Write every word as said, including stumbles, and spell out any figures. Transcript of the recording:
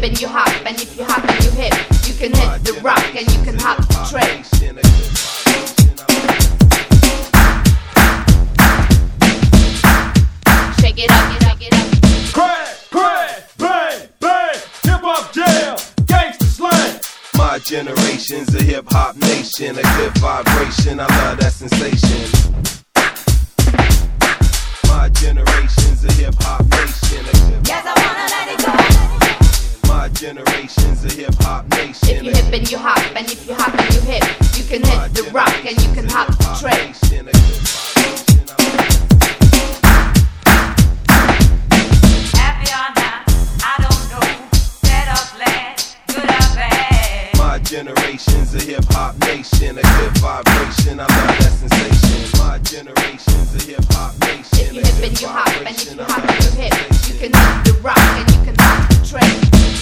hip and you hop, and if you hop and you hip, you can hit the rock and you can hop the trick. Shake it up, shake it up. Crash, crash, bang, bang, hip hop jam, gangsta slang. My generation's a hip hop nation, a good vibration. I love that sensation. My generation's a hip hop nation. Yes, I wanna let it go. My generation's a hip hop nation. If you hip and you hop, and if you hop and you hip, you can hit the rock and you can hop the trick. Happy or not, I don't know. Set or flat, good or bad. My generation's a hip hop nation, a good vibration. I love that sensation. My generation's a hip hop nation. If you hip and you hop, and if you hop